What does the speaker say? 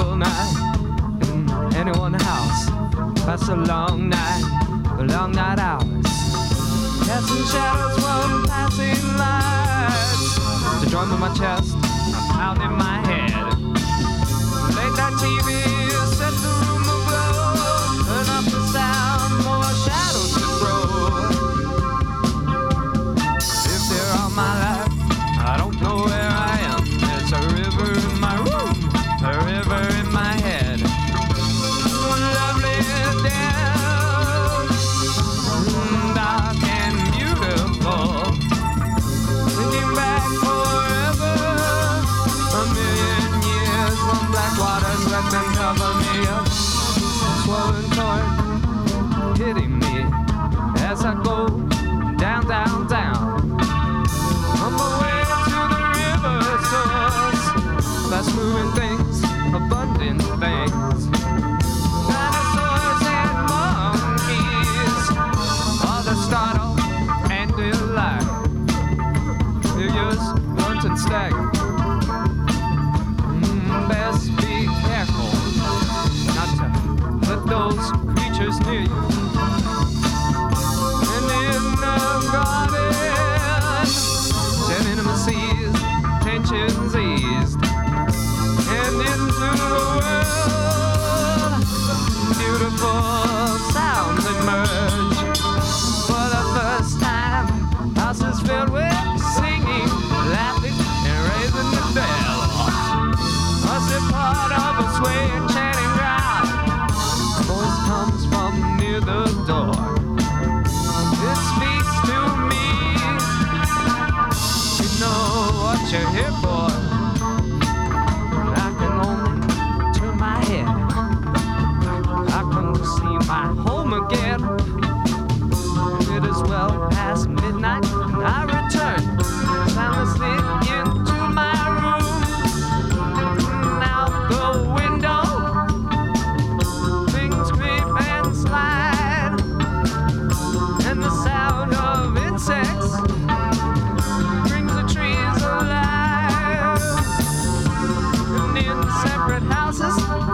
all night in anyone's house. Past a long night hours. Casting shadows from passing lights. The drum in my chest, a pound in my head. Late night TV set the room aglow. Turn up the sound, more shadows to throw. If they're on my lap, I don't know where I am. There's a river in my room, a river in my head. One lovely dance, dark and beautiful. Thinking back forever, a million years. One black water's left and cover me up. Swollen torn, hitting me as I go down, down, down. On my way to the river source, fast moving things, abundant things. Dinosaurs and monkeys, all the startle and delight. Figures, grunt and stag. Best be careful not to let those creatures near you. And in the garden, ten intimacies, tensions eased, and into the world, beautiful sounds emerge. For the first time, houses filled with singing, laughing, and raising the bell. Must be part of a swaying, chanting crowd. A voice comes from near the door. It speaks to me. You know what you're here for. I can only turn my head. I come to see my home again. It is well past midnight, and I return soundlessly into my room. Out the window, things creep and slide, and the sound of insects brings the trees alive. And in separate houses,